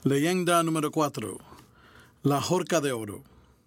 Leyenda número 4. La Jorca de Oro.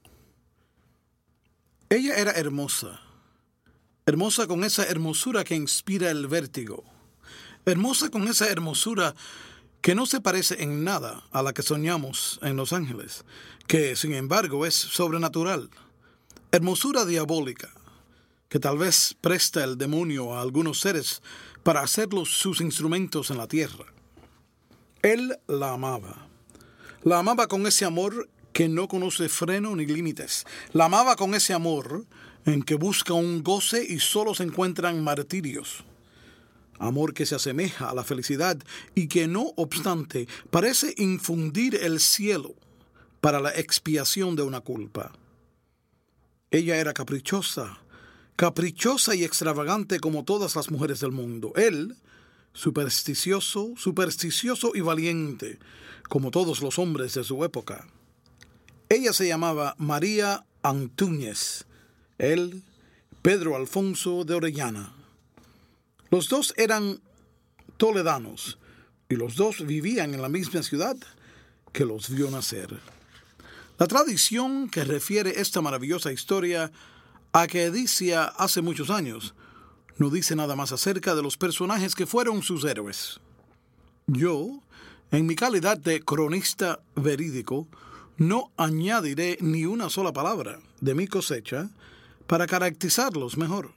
Ella era hermosa. Hermosa con esa hermosura que inspira el vértigo. Hermosa con esa hermosura que no se parece en nada a la que soñamos en Los Ángeles, que sin embargo es sobrenatural. Hermosura diabólica, que tal vez presta el demonio a algunos seres para hacerlos sus instrumentos en la tierra. Él la amaba. La amaba con ese amor que no conoce freno ni límites. La amaba con ese amor en que busca un goce y solo se encuentran martirios. Amor que se asemeja a la felicidad y que no obstante parece infundir el cielo para la expiación de una culpa. Ella era caprichosa y extravagante como todas las mujeres del mundo. Él, supersticioso y valiente, como todos los hombres de su época. Ella se llamaba María Antúñez, él, Pedro Alfonso de Orellana. Los dos eran toledanos y los dos vivían en la misma ciudad que los vio nacer. La tradición que refiere esta maravillosa historia a que Edicia hace muchos años no dice nada más acerca de los personajes que fueron sus héroes. Yo, en mi calidad de cronista verídico, no añadiré ni una sola palabra de mi cosecha para caracterizarlos mejor.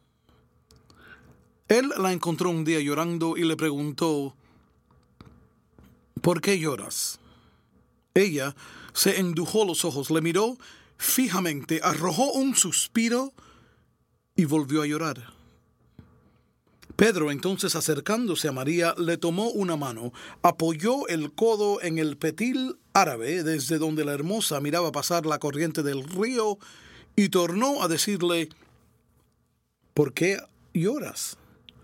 Él la encontró un día llorando y le preguntó: ¿por qué lloras? Ella se endujó los ojos, le miró fijamente, arrojó un suspiro y volvió a llorar. Pedro, entonces, acercándose a María, le tomó una mano, apoyó el codo en el petil árabe desde donde la hermosa miraba pasar la corriente del río y tornó a decirle: ¿por qué lloras?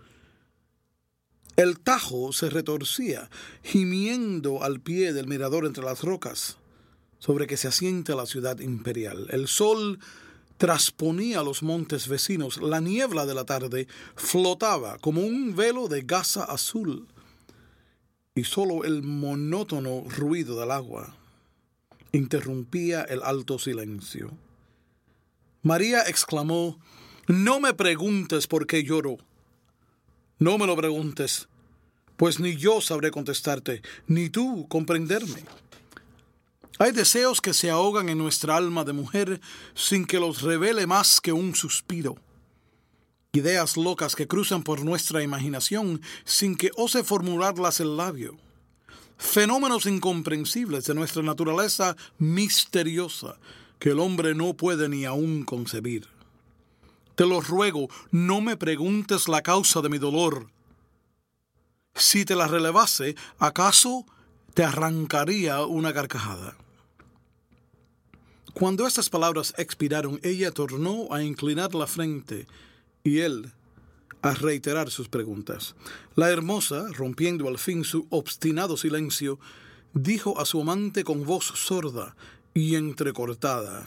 El Tajo se retorcía, gimiendo al pie del mirador entre las rocas sobre que se asienta la ciudad imperial. El sol trasponía los montes vecinos. La niebla de la tarde flotaba como un velo de gasa azul y solo el monótono ruido del agua interrumpía el alto silencio. María exclamó: «No me preguntes por qué lloro. No me lo preguntes, pues ni yo sabré contestarte, ni tú comprenderme. Hay deseos que se ahogan en nuestra alma de mujer sin que los revele más que un suspiro. Ideas locas que cruzan por nuestra imaginación sin que ose formularlas el labio. Fenómenos incomprensibles de nuestra naturaleza misteriosa que el hombre no puede ni aún concebir. Te lo ruego, no me preguntes la causa de mi dolor. Si te la relevase, ¿acaso te arrancaría una carcajada?» Cuando estas palabras expiraron, ella tornó a inclinar la frente y él a reiterar sus preguntas. La hermosa, rompiendo al fin su obstinado silencio, dijo a su amante con voz sorda y entrecortada: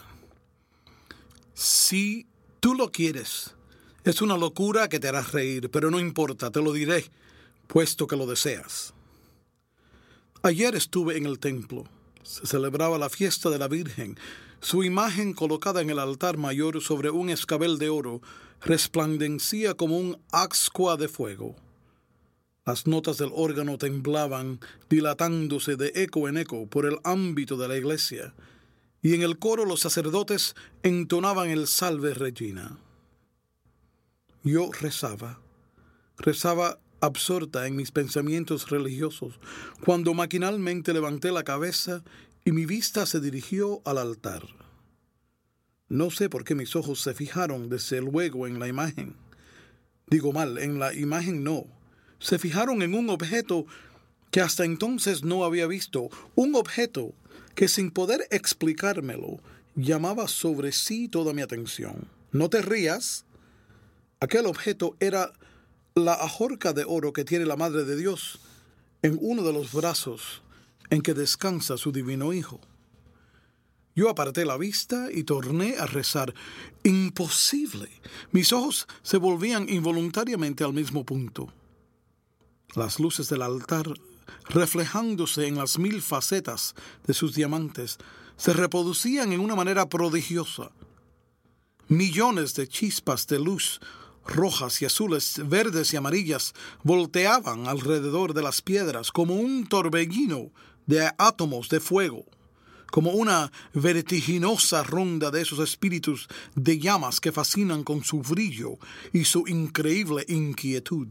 «Si tú lo quieres, es una locura que te hará reír, pero no importa, te lo diré, puesto que lo deseas. Ayer estuve en el templo. Se celebraba la fiesta de la Virgen. Su imagen, colocada en el altar mayor sobre un escabel de oro, resplandecía como un ascua de fuego. Las notas del órgano temblaban, dilatándose de eco en eco por el ámbito de la iglesia, y en el coro los sacerdotes entonaban el Salve Regina. Yo rezaba absorta en mis pensamientos religiosos, cuando maquinalmente levanté la cabeza y mi vista se dirigió al altar. No sé por qué mis ojos se fijaron desde luego en la imagen. En la imagen no. Se fijaron en un objeto que hasta entonces no había visto, un objeto que sin poder explicármelo llamaba sobre sí toda mi atención. No te rías. Aquel objeto era la ajorca de oro que tiene la Madre de Dios en uno de los brazos en que descansa su divino Hijo. Yo aparté la vista y torné a rezar. ¡Imposible! Mis ojos se volvían involuntariamente al mismo punto. Las luces del altar reflejándose en las 1000 facetas de sus diamantes, se reproducían en una manera prodigiosa. Millones de chispas de luz, rojas y azules, verdes y amarillas, volteaban alrededor de las piedras como un torbellino de átomos de fuego, como una vertiginosa ronda de esos espíritus de llamas que fascinan con su brillo y su increíble inquietud.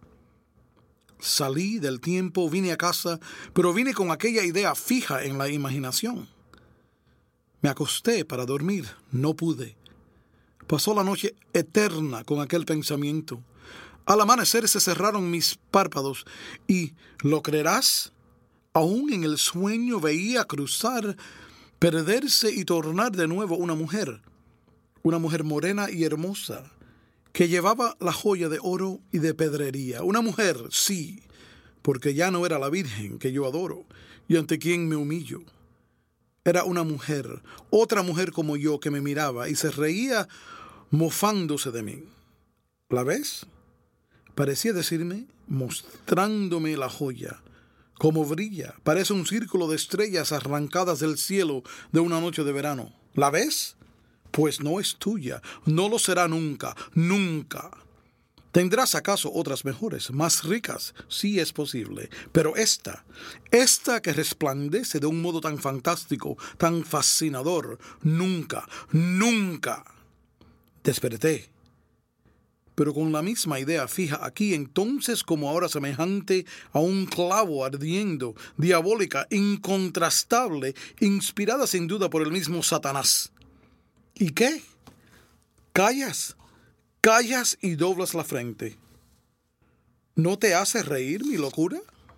Salí del tiempo, vine a casa, pero vine con aquella idea fija en la imaginación. Me acosté para dormir, no pude. Pasó la noche eterna con aquel pensamiento. Al amanecer se cerraron mis párpados y, ¿lo creerás?, aún en el sueño veía cruzar, perderse y tornar de nuevo una mujer morena y hermosa, que llevaba la joya de oro y de pedrería. Una mujer, sí, porque ya no era la Virgen que yo adoro y ante quien me humillo. Era una mujer, otra mujer como yo, que me miraba y se reía mofándose de mí. ¿La ves?, parecía decirme, mostrándome la joya. Como brilla, parece un círculo de estrellas arrancadas del cielo de una noche de verano. ¿La ves? Pues no es tuya, no lo será nunca, nunca. ¿Tendrás acaso otras mejores, más ricas? Sí, es posible, pero esta que resplandece de un modo tan fantástico, tan fascinador, nunca, nunca. Desperté, pero con la misma idea fija aquí entonces como ahora, semejante a un clavo ardiendo, diabólica, incontrastable, inspirada sin duda por el mismo Satanás. ¿Y qué? Callas y doblas la frente. ¿No te hace reír mi locura?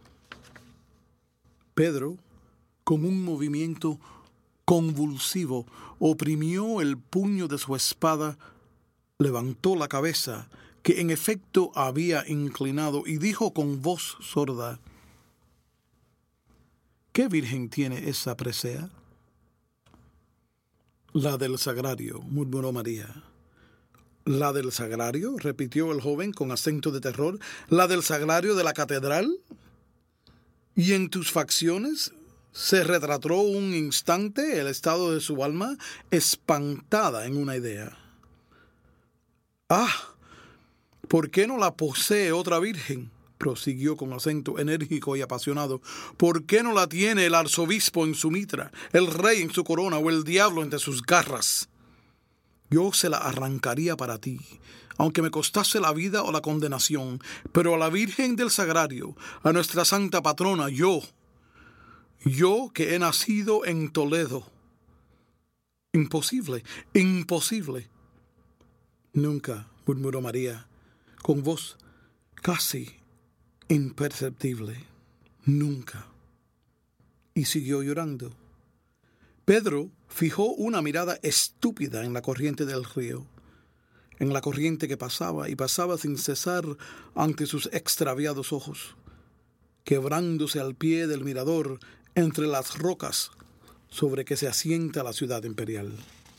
Pedro, con un movimiento convulsivo, oprimió el puño de su espada, levantó la cabeza, que en efecto había inclinado, y dijo con voz sorda: ¿Qué virgen tiene esa presea? La del sagrario, murmuró María. ¿La del sagrario?, repitió el joven con acento de terror. ¿La del sagrario de la catedral? ¿Y en tus facciones se retrató un instante el estado de su alma, espantada en una idea? ¡Ah! ¿Por qué no la posee otra virgen?, prosiguió con acento enérgico y apasionado. ¿Por qué no la tiene el arzobispo en su mitra, el rey en su corona o el diablo entre sus garras? Yo se la arrancaría para ti, aunque me costase la vida o la condenación, pero a la Virgen del Sagrario, a nuestra santa patrona, yo que he nacido en Toledo. Imposible, imposible. Nunca, murmuró María, con voz casi imperceptible. Nunca. Y siguió llorando. Pedro fijó una mirada estúpida en la corriente del río, en la corriente que pasaba y pasaba sin cesar ante sus extraviados ojos, quebrándose al pie del mirador entre las rocas sobre que se asienta la ciudad imperial.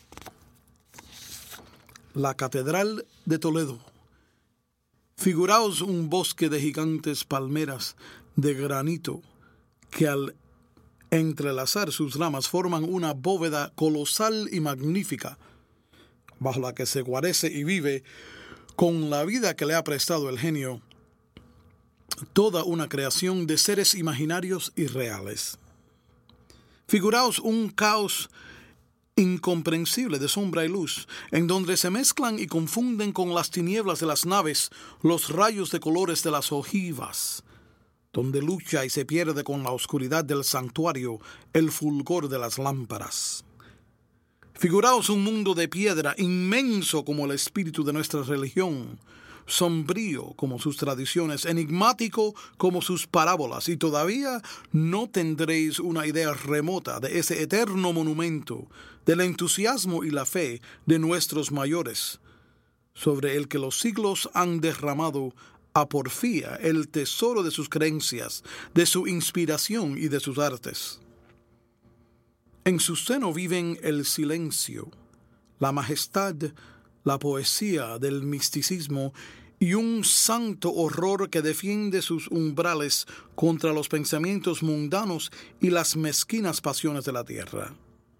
La Catedral de Toledo. Figuraos un bosque de gigantes palmeras de granito que al entrelazar sus ramas forman una bóveda colosal y magnífica, bajo la que se guarece y vive, con la vida que le ha prestado el genio, toda una creación de seres imaginarios y reales. Figuraos un caos incomprensible de sombra y luz, en donde se mezclan y confunden con las tinieblas de las naves los rayos de colores de las ojivas, donde lucha y se pierde con la oscuridad del santuario el fulgor de las lámparas. Figuraos un mundo de piedra, inmenso como el espíritu de nuestra religión, sombrío como sus tradiciones, enigmático como sus parábolas, y todavía no tendréis una idea remota de ese eterno monumento, del entusiasmo y la fe de nuestros mayores, sobre el que los siglos han derramado a porfía el tesoro de sus creencias, de su inspiración y de sus artes. En su seno viven el silencio, la majestad, la poesía del misticismo y un santo horror que defiende sus umbrales contra los pensamientos mundanos y las mezquinas pasiones de la tierra.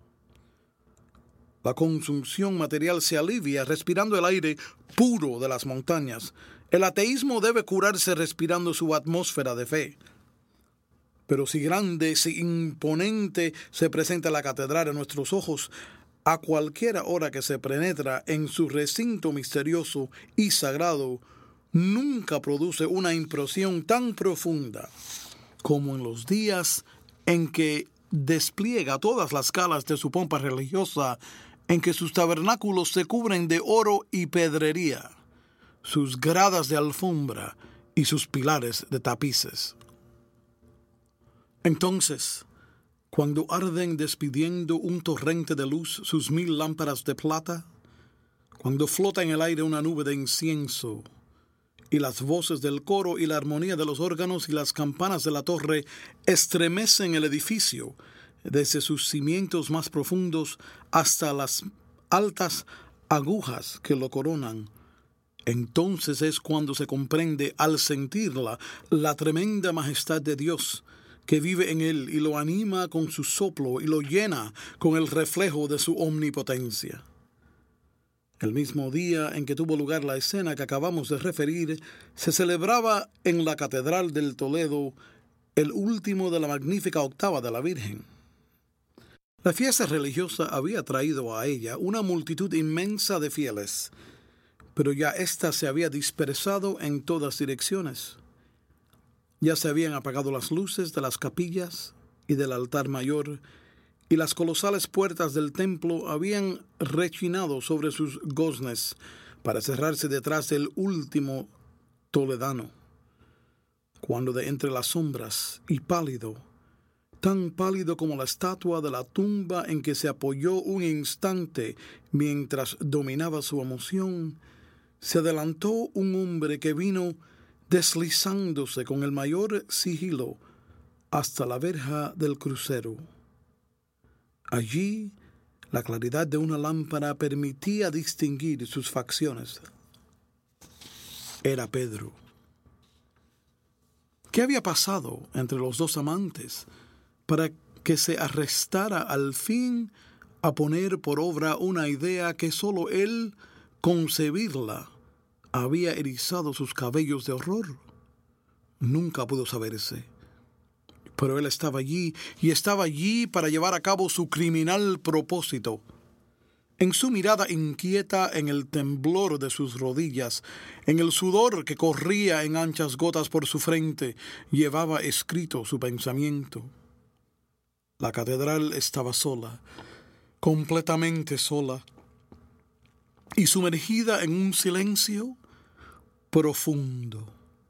La consumpción material se alivia respirando el aire puro de las montañas. El ateísmo debe curarse respirando su atmósfera de fe. Pero si grande, si imponente se presenta la catedral a nuestros ojos, a cualquiera hora que se penetra en su recinto misterioso y sagrado, nunca produce una impresión tan profunda como en los días en que despliega todas las calas de su pompa religiosa, en que sus tabernáculos se cubren de oro y pedrería, sus gradas de alfombra y sus pilares de tapices. Entonces, cuando arden despidiendo un torrente de luz sus 1000 lámparas de plata, cuando flota en el aire una nube de incienso, y las voces del coro y la armonía de los órganos y las campanas de la torre estremecen el edificio desde sus cimientos más profundos hasta las altas agujas que lo coronan, entonces es cuando se comprende al sentirla la tremenda majestad de Dios que vive en él y lo anima con su soplo y lo llena con el reflejo de su omnipotencia. El mismo día en que tuvo lugar la escena que acabamos de referir, se celebraba en la Catedral del Toledo el último de la magnífica octava de la Virgen. La fiesta religiosa había traído a ella una multitud inmensa de fieles, pero ya ésta se había dispersado en todas direcciones. Ya se habían apagado las luces de las capillas y del altar mayor, y las colosales puertas del templo habían rechinado sobre sus goznes para cerrarse detrás del último toledano, cuando de entre las sombras, y pálido, tan pálido como la estatua de la tumba en que se apoyó un instante mientras dominaba su emoción, se adelantó un hombre que vino deslizándose con el mayor sigilo hasta la verja del crucero. Allí, la claridad de una lámpara permitía distinguir sus facciones. Era Pedro. ¿Qué había pasado entre los dos amantes para que se arrestara al fin a poner por obra una idea que sólo él, concebirla, había erizado sus cabellos de horror? Nunca pudo saberse. Pero él estaba allí, y estaba allí para llevar a cabo su criminal propósito. En su mirada inquieta, en el temblor de sus rodillas, en el sudor que corría en anchas gotas por su frente, llevaba escrito su pensamiento. La catedral estaba sola, completamente sola, y sumergida en un silencio profundo.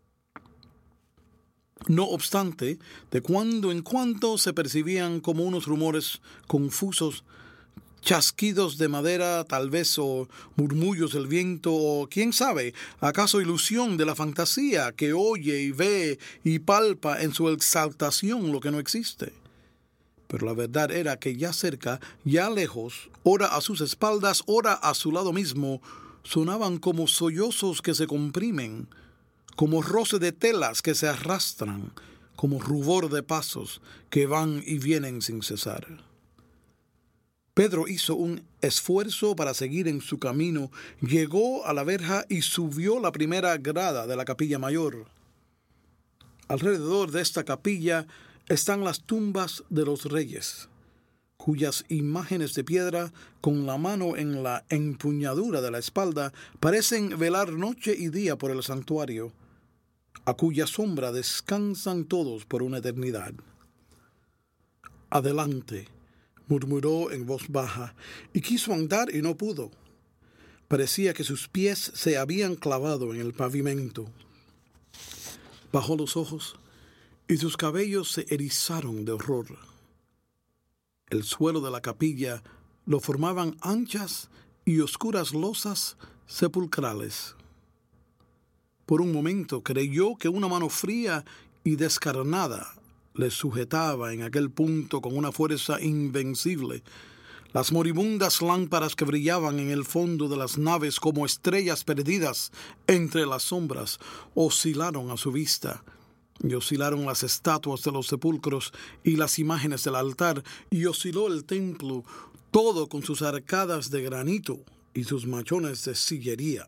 No obstante, de cuando en cuando se percibían como unos rumores confusos, chasquidos de madera, tal vez, o murmullos del viento, o quién sabe, acaso ilusión de la fantasía que oye y ve y palpa en su exaltación lo que no existe. Pero la verdad era que ya cerca, ya lejos, ora a sus espaldas, ora a su lado mismo, sonaban como sollozos que se comprimen, como roce de telas que se arrastran, como rubor de pasos que van y vienen sin cesar. Pedro hizo un esfuerzo para seguir en su camino, llegó a la verja y subió la primera grada de la capilla mayor. Alrededor de esta capilla están las tumbas de los reyes, cuyas imágenes de piedra, con la mano en la empuñadura de la espalda, parecen velar noche y día por el santuario, a cuya sombra descansan todos por una eternidad. Adelante, murmuró en voz baja, y quiso andar y no pudo. Parecía que sus pies se habían clavado en el pavimento. Bajó los ojos y sus cabellos se erizaron de horror. El suelo de la capilla lo formaban anchas y oscuras losas sepulcrales. Por un momento creyó que una mano fría y descarnada le sujetaba en aquel punto con una fuerza invencible. Las moribundas lámparas que brillaban en el fondo de las naves como estrellas perdidas entre las sombras oscilaron a su vista, y oscilaron las estatuas de los sepulcros y las imágenes del altar, y osciló el templo, todo con sus arcadas de granito y sus machones de sillería.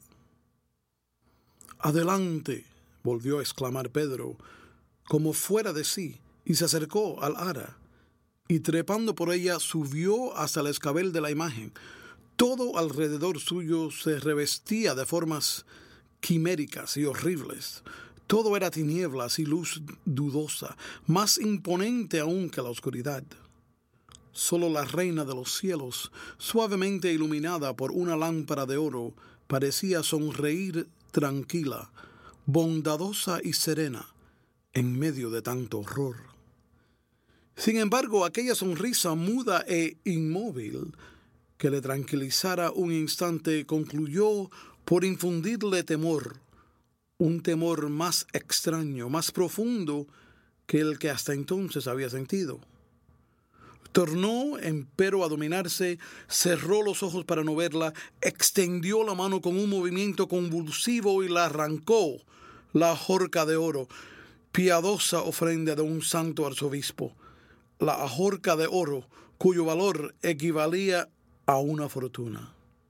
«Adelante», volvió a exclamar Pedro, como fuera de sí, y se acercó al ara, y trepando por ella subió hasta el escabel de la imagen. Todo alrededor suyo se revestía de formas quiméricas y horribles. Todo era tinieblas y luz dudosa, más imponente aún que la oscuridad. Solo la reina de los cielos, suavemente iluminada por una lámpara de oro, parecía sonreír tranquila, bondadosa y serena, en medio de tanto horror. Sin embargo, aquella sonrisa muda e inmóvil, que le tranquilizara un instante, concluyó por infundirle temor, un temor más extraño, más profundo que el que hasta entonces había sentido. Tornó, empero, a dominarse, cerró los ojos para no verla, extendió la mano con un movimiento convulsivo y la arrancó, la ajorca de oro, piadosa ofrenda de un santo arzobispo, la ajorca de oro cuyo valor equivalía a una fortuna.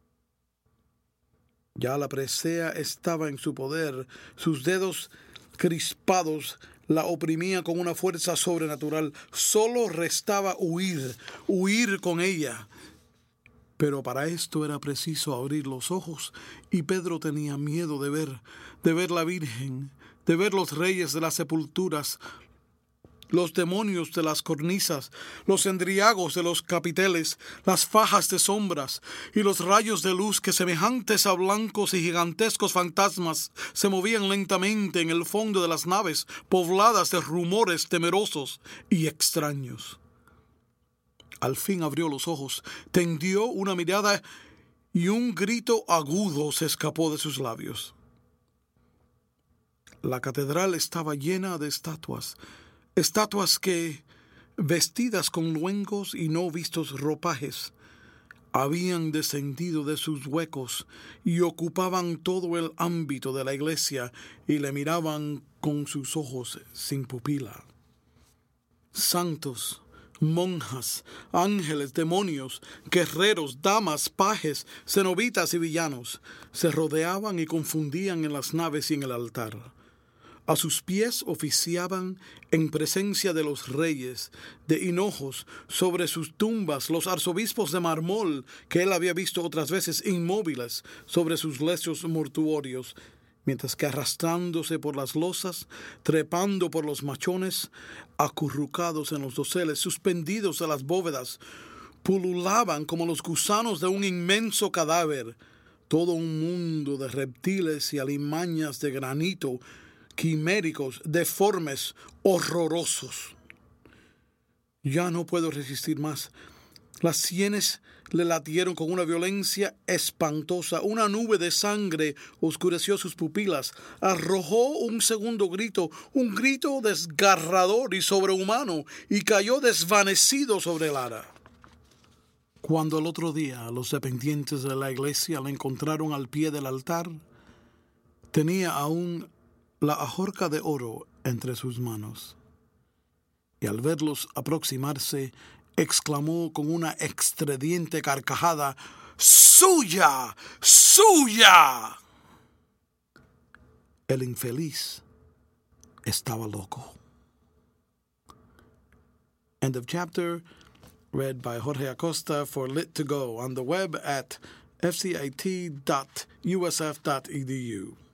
Ya la presea estaba en su poder, sus dedos crispados la oprimían con una fuerza sobrenatural. Solo restaba huir con ella. Pero para esto era preciso abrir los ojos, y Pedro tenía miedo de ver la Virgen, de ver los reyes de las sepulturas, los demonios de las cornisas, los endriagos de los capiteles, las fajas de sombras y los rayos de luz que, semejantes a blancos y gigantescos fantasmas, se movían lentamente en el fondo de las naves pobladas de rumores temerosos y extraños. Al fin abrió los ojos, tendió una mirada y un grito agudo se escapó de sus labios. La catedral estaba llena de estatuas que, vestidas con luengos y no vistos ropajes, habían descendido de sus huecos y ocupaban todo el ámbito de la iglesia y le miraban con sus ojos sin pupila. Santos, monjas, ángeles, demonios, guerreros, damas, pajes, cenobitas y villanos se rodeaban y confundían en las naves y en el altar. A sus pies oficiaban, en presencia de los reyes, de hinojos sobre sus tumbas, los arzobispos de mármol que él había visto otras veces inmóviles sobre sus lechos mortuorios, mientras que arrastrándose por las losas, trepando por los machones, acurrucados en los doseles, suspendidos de las bóvedas, pululaban como los gusanos de un inmenso cadáver, todo un mundo de reptiles y alimañas de granito, quiméricos, deformes, horrorosos. Ya no puedo resistir más. Las sienes le latieron con una violencia espantosa. Una nube de sangre oscureció sus pupilas. Arrojó un segundo grito, un grito desgarrador y sobrehumano, y cayó desvanecido sobre el ara. Cuando el otro día los dependientes de la iglesia le encontraron al pie del altar, tenía aún la ajorca de oro entre sus manos, y al verlos aproximarse, exclamó con una estridente carcajada: ¡Suya! ¡Suya! El infeliz estaba loco. End of chapter. Read by Jorge Acosta for Lit2Go on the web at fcit.usf.edu.